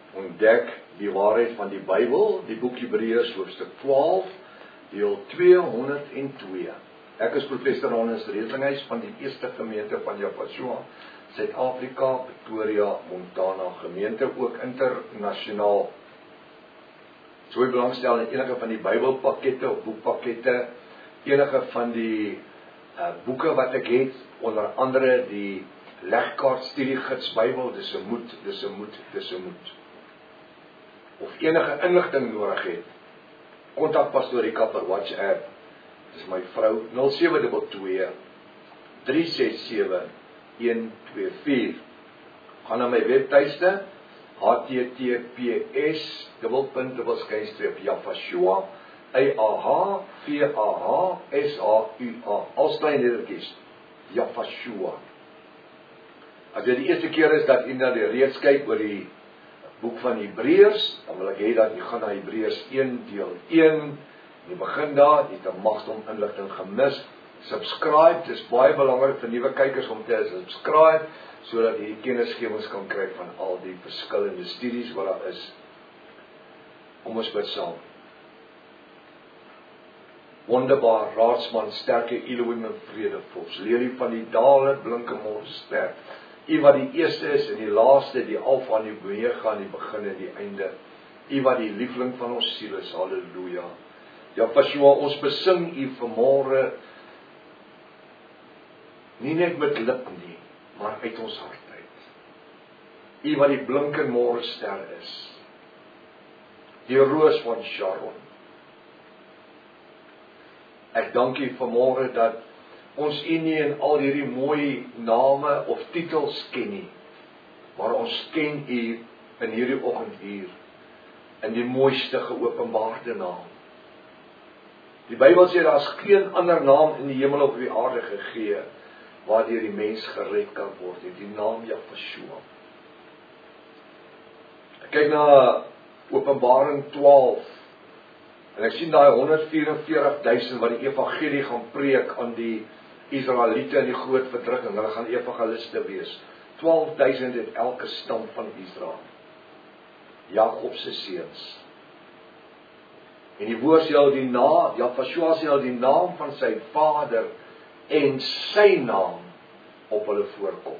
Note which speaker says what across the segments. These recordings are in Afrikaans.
Speaker 1: Ontdek die waarheid van die Bybel, die boek Hebreërs hoofstuk 12, deel 202. Ek is professor Hannes Redlinghuis van die Eerste Gemeente van Japasjoa, Suid-Afrika, Pretoria, Montana gemeente, ook internasionaal. So jy belangstel in enige van die Bybelpakkette of boekpakkette, enige van die boeke wat ek het, onder andere die legkaart studiegids Bybel, dis 'n moed. Of enige inligting nodig het, kontak Pastoor Rika per WhatsApp. Dis my vrou 0722 367 124. Gaan na my webtuiste https://japasjoa als klein lettertjies Japasjoa. As dit die eerste keer is dat jy na die reeks kyk oor die boek van Hebreërs, dan wil ek hê dat jy gaan na Hebreërs 1 deel 1, jy begin daar, jy het 'n magstom inligting gemis, subscribe, dit is baie belangrik vir nuwe kykers om te subscribe, sodat jy kennisgewings kan kry van al die verskillende studies wat daar is. Kom ons bid saam. Wonderbaar, raadsman, sterke Elohim en vredevors, leer van die dale, blinke morgenster, U wat die eerste is en die laaste, die Alfa en die Omega, die begin en die einde. U wat die liefling van ons siel is, halleluja. Japasjoa, ons besing U vanmôre, nie net met lip nie, maar uit ons hart uit. U wat die blinkende morgenster is, die roos van Sharon. Ek dank U vanmôre dat ons U nie in al hierdie mooi name of titels ken nie, maar ons ken U in hierdie oggenduur, in die mooiste geopenbaarde naam. Die Bybel sê daar is geen ander naam in die hemel of op die aarde gegee, waardeur die mens gered kan word, die naam Japasjoa. Ek kyk na Openbaring 12, en ek sien daai 144.000 wat die evangelie gaan preek aan die Israeliete in die groot verdrukking, hulle gaan evangeliste wees. 12.000 uit elke stam van Israel. Jakob se seuns. En die woord sê al die naam, Japasjoa sê al die naam van sy vader en sy naam op hulle voorkom.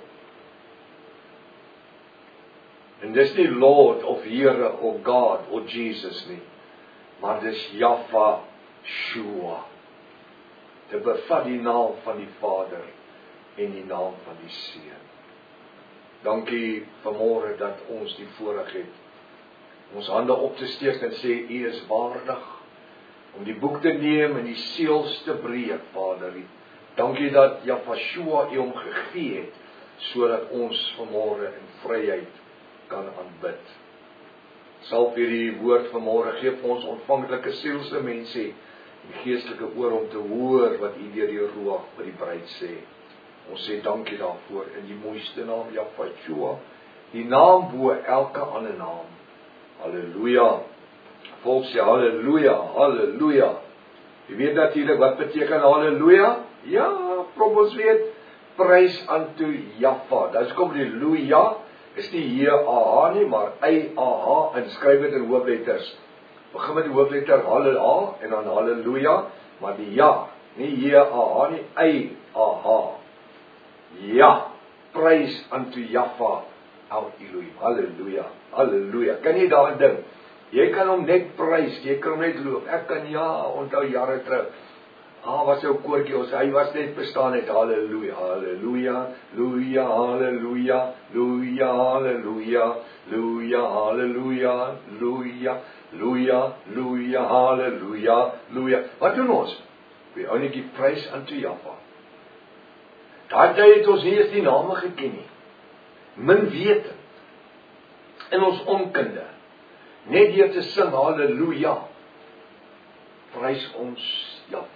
Speaker 1: En dis nie Lord of Here of God of Jesus nie, maar dis Japasjoa. Dit bevat die naam van die Vader en die naam van die Seun. Dankie vanmôre dat ons die voorreg het ons hande op te steek en sê U is waardig om die boek te neem en die seels te breek, Vader. Dankie dat Japasjoa U hom gegee het sodat ons vanmôre in vryheid kan aanbid. Sal vir die woord vanmôre gee vir ons ontvanklike sielse mense die geestelike oor om te hoor wat U deur die Ruach vir die bruid sê. Ons sê dankie daarvoor in die mooiste naam Japasjoa, die naam bo elke ander naam. Halleluja. Volk sê halleluja, halleluja. Jy weet natuurlik wat beteken halleluja? Ja, ons weet, prys unto Jahwe. Dis kom die Luja, is nie J-A-H nie, maar I-A-H, en skryf dit in hoofletters. Begin met die hoofletter Halleluja en dan halleluja, maar die ja, nie J-A-H nie, I-A-H. Ja, prys unto Jahwe, our Elohim. Halleluja, halleluja. Kan jy daarin dink? Jy kan hom net prys, jy kan hom net loof. Ek kan onthou jare terug. Was jou koortjie, hy was net bestaan net halleluja, halleluja, luja, halleluja, luja, halleluja, luja, halleluja, luja, luja, luja, halleluja, luja. Wat doen ons? We only give praise unto Jahwe. Daai tyd het ons nie eens die name geken nie. Min wetend in ons onkunde. Net deur te sing halleluja, prys ons Jahwe.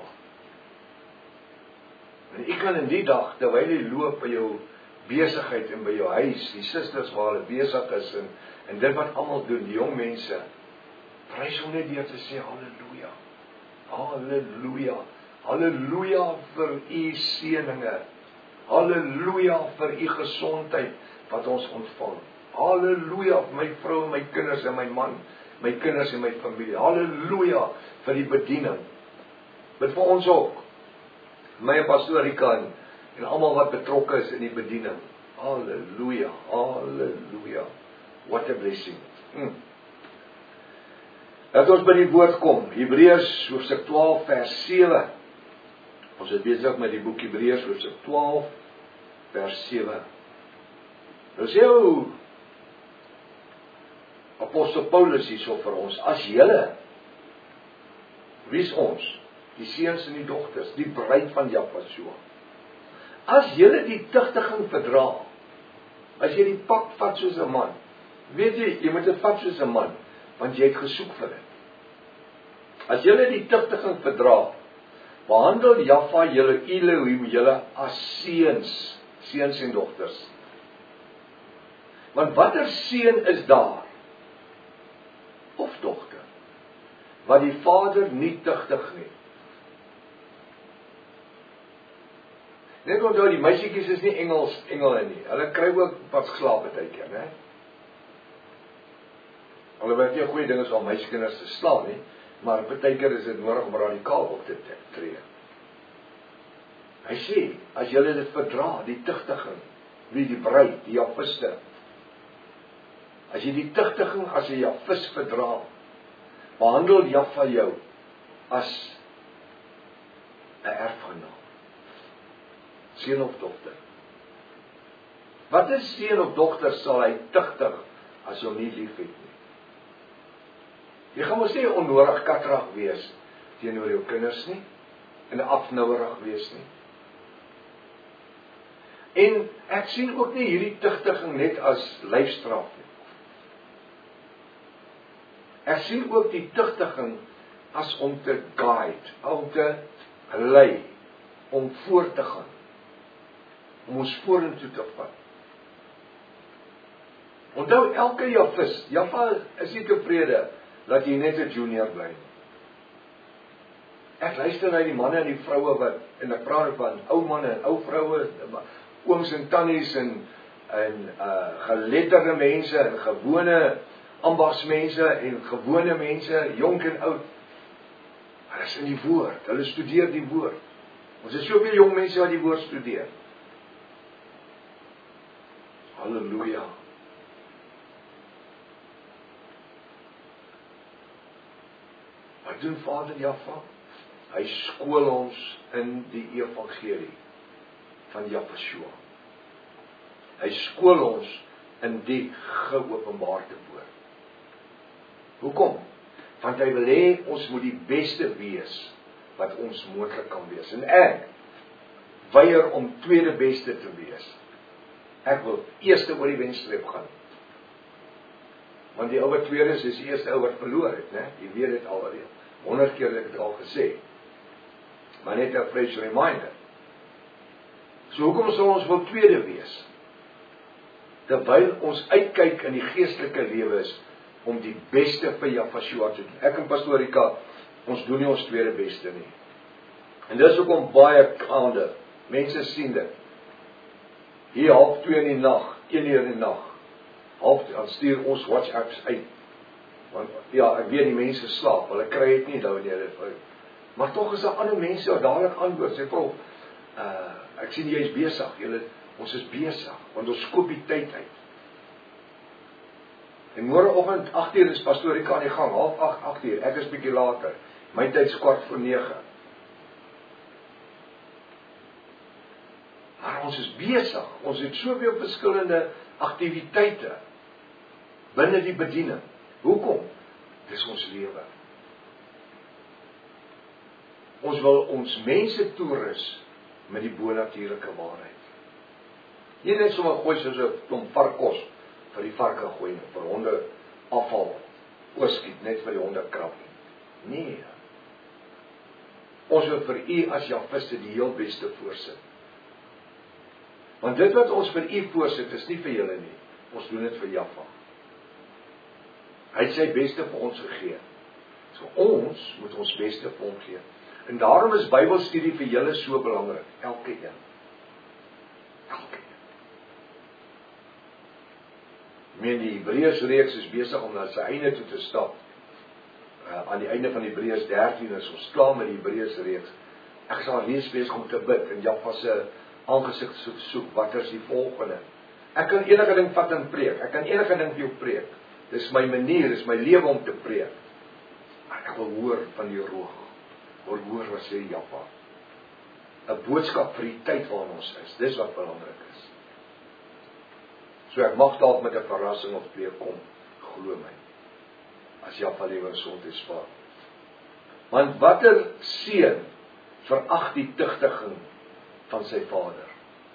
Speaker 1: En ek kan in die dag, terwyl jy loop by jou besigheid en by jou huis, die susters waar hulle besig is en dit wat almal doen, die jong mense, prys hom net deur te sê halleluja, halleluja, halleluja vir U seëninge, halleluja vir U gesondheid wat ons ontvang, Halleluja vir my vrou en my kinders en my man, my kinders en my familie. Halleluja vir die bediening. Bid vir ons ook. My en pastoor Rika en almal wat betrokke is in die bediening. Halleluja, halleluja. What a blessing. Laat ons by die woord kom. Hebreërs hoofstuk 12 vers 7. Ons is besig met die boek Hebreërs hoofstuk 12 vers 7. Nou sê Apostel Paulus hierso vir ons, as julle, wie is ons? Die seuns en die dogters, die bruid van Jahweh. As julle die tugtiging verdra, as jy die pak vat soos 'n man, weet jy moet dit vat soos 'n man, want jy het gesoek vir dit. As julle die tugtiging verdra, behandel Jahweh julle Elohim julle as seuns en dogters. Want watter seun is daar, of dogter, wat die vader nie tugtig nie? Net onthou, die meisietjies is nie engele nie. Hulle kry ook pas geslaap partykeer, né? Alhoewel dit nie 'n goeie ding is om meisiekinders te slaan nie, maar partykeer is dit nodig om radikaal op te tree. Hy sê, as julle dit verdra, die tugtiging, wie die bruid, die Jahwiste, as jy die tugtiging as 'n Jahwis verdra, behandel Jahwe jou as 'n erfgenaam. Seun of dogter. Wat is seun of dogter sal hy tugtig as hom nie lief het nie? Jy gaan mos nie onnodig katterig wees teenoor jou kinders nie, en afnouerig wees nie. En ek sien ook nie hierdie tugtiging net as lyfstraf nie. Ek sien ook die tugtiging as om te guide, om te lei, om voor te gaan, om ons vorentoe te vat. Onthou, elke Jahwe is nie tevrede dat jy net 'n junior bly. Ek luister na die manne en die vroue wat, en ek praat van ou manne en ou vroue, ooms en tannies en geletterde mense en gewone ambagsmense en gewone mense, jonk en oud. Hulle is in die woord, hulle studeer die woord. Ons het soveel jong mense wat die woord studeer. Halleluja. Wat doen Vader Jahwe? Hy skool ons in die evangelie van Jahwe. Hy skool ons in die geopenbaarde woord. Hoekom? Want hy wil hê ons moet die beste wees wat ons moontlik kan wees. En ek weier om tweede beste te wees. Ek wil eerste oor die wenstreep gaan. Want die ou wat tweede is die eerste ou wat verloor het, né? Jy weet dit alreeds. 100 keer het ek dit al gesê. Maar net 'n fresh reminder. So hoekom sal ons wil tweede wees? Terwyl ons uitkyk in die geestelike lewe is om die beste vir Jahwe te doen. Ek en pastoor Rika, ons doen nie ons tweede beste nie. En dis hoekom baie gaande, mense sien dit. Hier 1:30 in die nag, 1 uur in die nag, dan stuur ons WhatsApps uit. Want ja, ek weet die mense slaap, hulle kry dit nie nou wanneer dit uit. Maar tog is daar ander mense wat dadelik antwoord, sê prof, ek sien jy is besig, ons is besig, want ons skoop die tyd uit. En môreoggend 8:00 is pastoor Rika aan die gang, 7:30, 8:00, ek is bietjie later. My tyd is 8:45. Maar ons is besig, ons het soveel verskillende aktiwiteite binne die bediening. Hoekom? Dis ons lewe. Ons wil ons mense toerus met die bonatuurlike waarheid. Nie net sommer gooi soos 'n klomp varkkos vir die varke gooi, vir honde afval, oorskiet net vir die honde krap. Nee. Ons wil vir u as Jahwiste die heel beste voorsit. Want dit wat ons vir u voorsit is nie vir julle nie. Ons doen dit vir Jahwe. Hy het sy beste vir ons gegee. So ons moet ons beste vir hom gee. En daarom is Bybelstudie vir julle so belangrik. Elke een. Die Hebreërsreeks is besig om na sy einde toe te stap. Aan die einde van Hebreërs 13 is ons klaar met die Hebreërsreeks. Ek sal lees besig om te bid en Jaffa se aangesig soek, wat is die volgende? Ek kan enige ding vat en preek, ek kan enige ding vir jou preek. Dis my manier, dis my lewe om te preek. Maar ek wil hoor van die roog, hoor wat sê Jaffa. 'n boodskap vir die tyd waarin ons is, dis wat belangrik is. So ek mag dalk met 'n verrassing of twee kom, glo my, as Jaffa lewe en gesondheid spaar. Want watter seun verag die tugtiging van sy vader?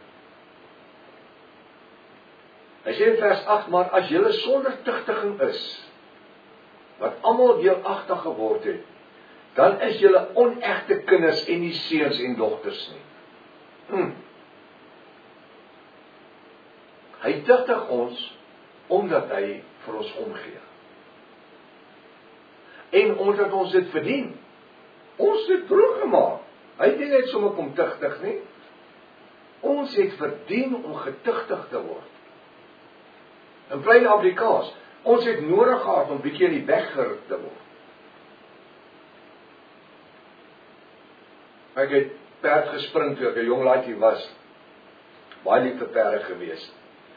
Speaker 1: Hy sê in vers 8, maar as julle sonder tugtiging is, wat almal deelagtig geword het, dan is julle onegte kinders en nie seuns en dogters nie. Hy tugtig ons, omdat hy vir ons omgee. En omdat ons dit verdien. Ons het droog gemaak. Hy het nie net sommer kom tugtig nie. Ons het verdien om getugtig te word. In plain Afrikaans, ons het nodig gehad om bietjie in die weg geruk te word. Ek het perd gespring toe ek 'n jong laaitjie was. Baie lief vir perde gewees.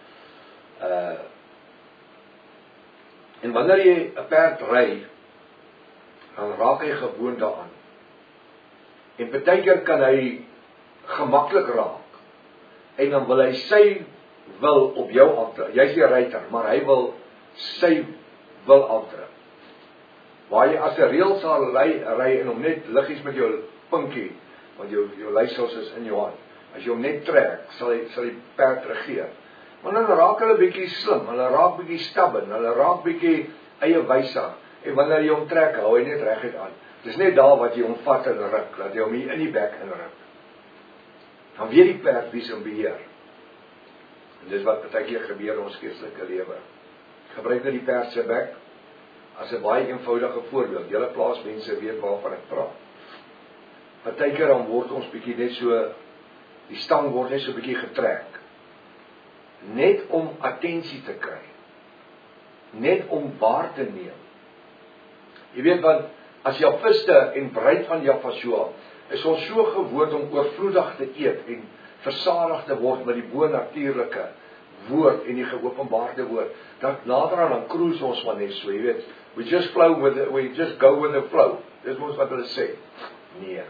Speaker 1: En wanneer jy 'n perd ry, dan raak hy gewoond daaraan. En partykeer kan hy gemaklik raak. En dan wil hy sy wil op jou afdruk. Jy's die ryter, maar hy wil sy wil afdruk. Waar jy as 'n reël sal ry en hom net liggies met jou pinkie, want jou leiersels is in jou hand. As jy hom net trek, sal die perd regeer. Maar dan raak hulle bietjie slim, hulle raak bietjie stubborn, hulle raak bietjie eie wysig. En wanneer jy hom trek, hou hy net reguit aan. Dis net daar wat jy hom vat en ruk, dat jy hom hier in die bek inruk. Dan weet die perd wie se beheer. En dis wat baie keer gebeur in ons geestelike lewe. Gebruik net die perd se bek as 'n baie eenvoudige voorbeeld. Julle plaasmense weet waarvan ek praat. Baie keer dan word ons bietjie net so, die stang word net so bietjie getrek. Net om attensie te kry. Net om waar te neem. Jy weet wat, as Jafiste en bruid van Jafasjoa, is ons so gewoond om oorvloedig te eet en versadig te word met die bonatuurlike woord en die geopenbaarde woord, dat nader aan dan cruise ons maar net so, jy weet, we just go with the flow, dis ons wat hulle sê. Nee.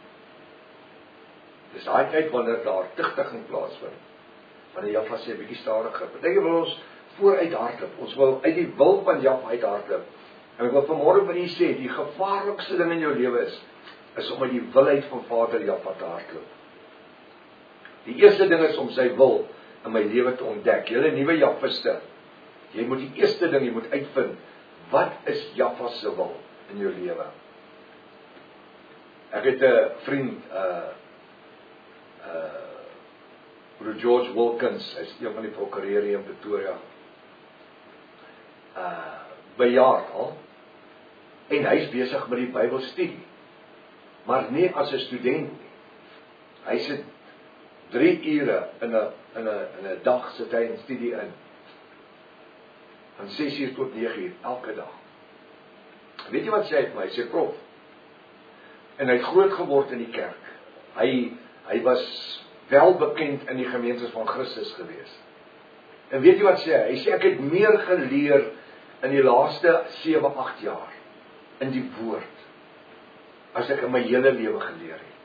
Speaker 1: Dis daai tyd wanneer daar tugtiging plaasvind, wanneer Jaffa sê, bietjie stadiger, beteken wil ons vooruit hardloop, ons wil uit die wil van Jaffa uit hardloop, en ek wil vanmôre vir u sê, die gevaarlikste ding in jou lewe is om uit die wilheid van Vader Jaffa te hardloop. Die eerste ding is om sy wil in my lewe te ontdek. Julle nuwe Jafiste, jy moet die eerste ding, jy moet uitvind, wat is Jaffa se wil in jou lewe? Ek het 'n vriend, broer George Wilkins, hy is een van die prokureurs in Pretoria, bejaard al, en hy is besig met die Bybelstudie, maar nie as 'n student nie. Hy sit 3 ure in 'n dag sit hy in studie in, van 6 uur tot 9 uur, elke dag. Weet jy wat sê hy vir my? Hy sê, prof, en hy het groot geword in die kerk. Hy was wel bekend in die gemeentes van Christus gewees. En weet jy wat sê hy? Hy sê, ek het meer geleer in die laaste 7-8 jaar, in die woord, as ek in my hele lewe geleer het.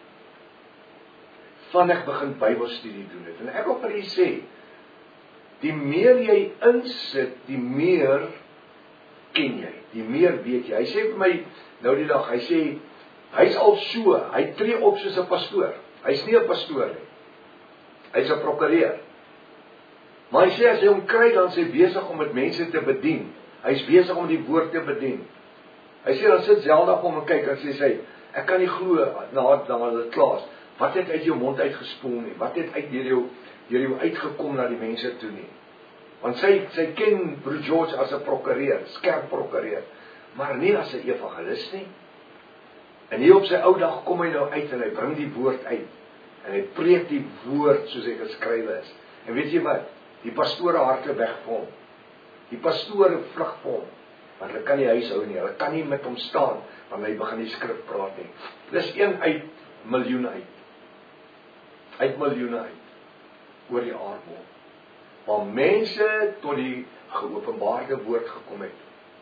Speaker 1: Van ek begin Bybelstudie doen het. En ek wil vir u sê, die meer jy insit, die meer ken jy, die meer weet jy. Hy sê vir my, nou die dag, hy sê, hy's al so, hy tree op soos 'n pastoor. Hy's nie 'n pastoor nie. Hy's 'n prokureur. Maar hy sê, as hy hom kry, dan is hy besig om met mense te bedien. Hy's besig om die woord te bedien. Hy sê, dan sit Zelda op hom en kyk, en sê, ek kan nie glo, na dit klaas, wat het uit jou mond uitgespoel nie, wat het uit deur jou uitgekom na die mense toe nie. Want sy ken broer George as 'n prokureur, skerp prokureur, maar nie as 'n evangelis nie. En hier op sy ou dag kom hy nou uit, en hy bring die woord uit, en hy preek die woord soos hy geskrywe is. En weet jy wat? Die pastore harte weg vir hom. Die pastore vlug vir hom, want hulle kan nie huis hou nie, hulle kan nie met hom staan, want hy begin die skrif praat nie. Dis een uit miljoene uit. Uit miljoene uit, oor die aardbol. Waar mense tot die geopenbaarde woord gekom het.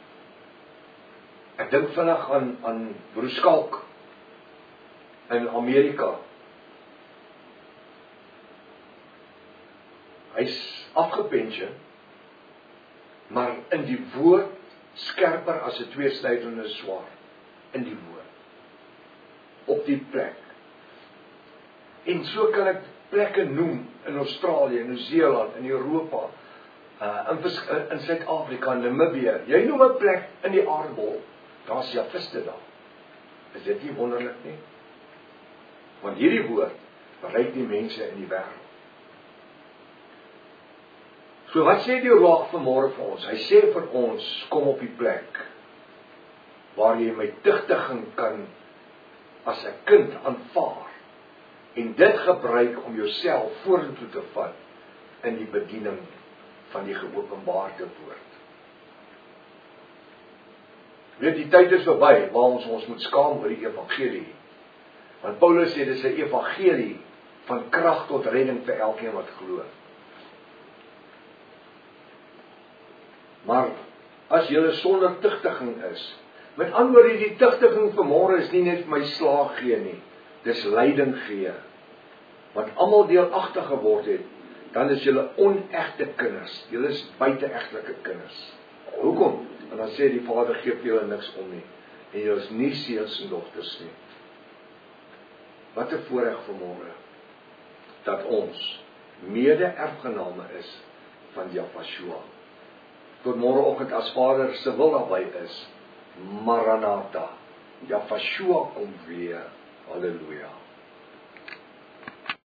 Speaker 1: Ek dink vinnig aan Broer Skalk in Amerika. Hy's afgepension, maar in die woord skerper as 'n tweesnydende swaard. In die woord. Op die plek. En so kan ek plekke noem in Australië, in Nieu-Seeland, in Europa, in Suid-Afrika, in Namibië. Jy noem 'n plek in die aardbol, daar's Javiste daar. Is dit nie wonderlik nie? Want hierdie woord bereik die mense in die wêreld. So wat sê die Ruach vanmôre vir ons? Hy sê vir ons, kom op die plek waar jy my tugtiging kan as 'n kind aanvaar en dit gebruik om jouself vorentoe te vat in die bediening van die geopenbaarde woord. Weet, die tyd is verby waar ons moet skaam oor die evangelie. Want Paulus sê dis 'n evangelie van krag tot redding vir elkeen wat glo. Maar as jy sonder tugtiging is, met ander woorde, die tugtiging vanmôre is nie net vir my slaag gee nie, dis lyding gee. Want almal deelagtig geword het, dan is julle onegte kinders, julle is buite-egtelike kinders. Hoekom? En dan sê die Vader gee vir julle niks om nie, en julle is nie seuns en dogters nie. Wat 'n voorreg vanmôre, dat ons mede-erfgename is van Jahweh. Tot môreoggend as Vader se wil naby is, Maranatha, Jahweh kom weer, halleluja.